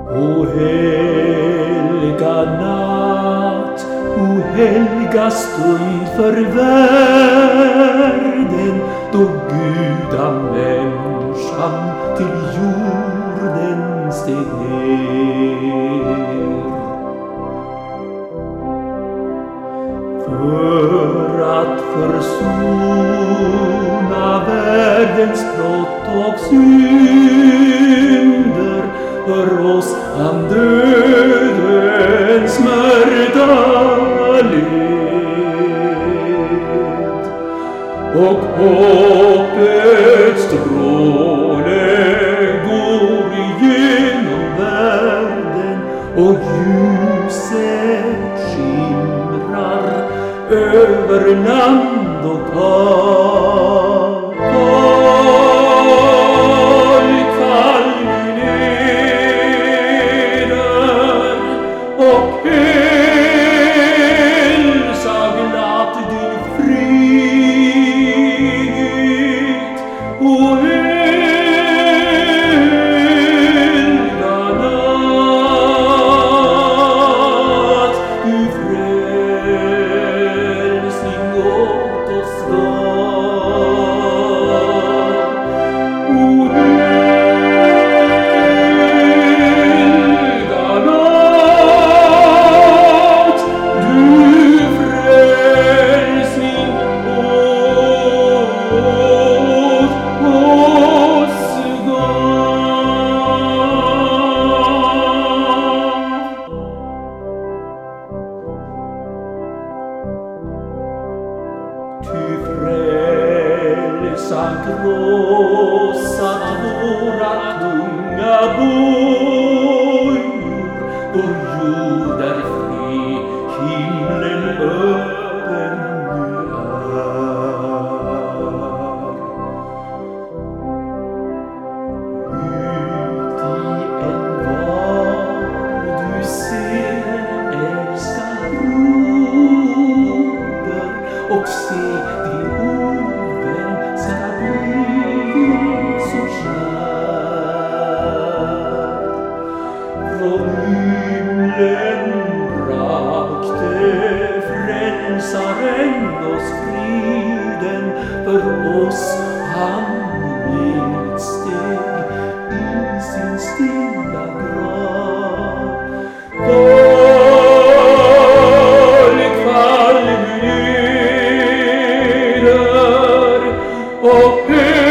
O helga natt, o helga stund för världen, då gudamänniskan till jorden steg ner. För att försona världens brott och synder, för oss han dödens smärta led. Och hoppets stråle går igenom världen, och ljuset skimrar över land och hav. Folk faller neder och hälsa glatt din frihet. O helga natt, du frälsning åt oss gav. O helga natt, du frälsning åt oss gav. Ty frälsaren krossat våra tunga bojor, vår jord är fri, himlen öppen nu är. Ut i envar du ser en älskad broder, och se din ovän ska bli så kär. Från himlen brakte frälsaren oss friden, för oss han nedsteg i sin stilla grav. Folk faller neder och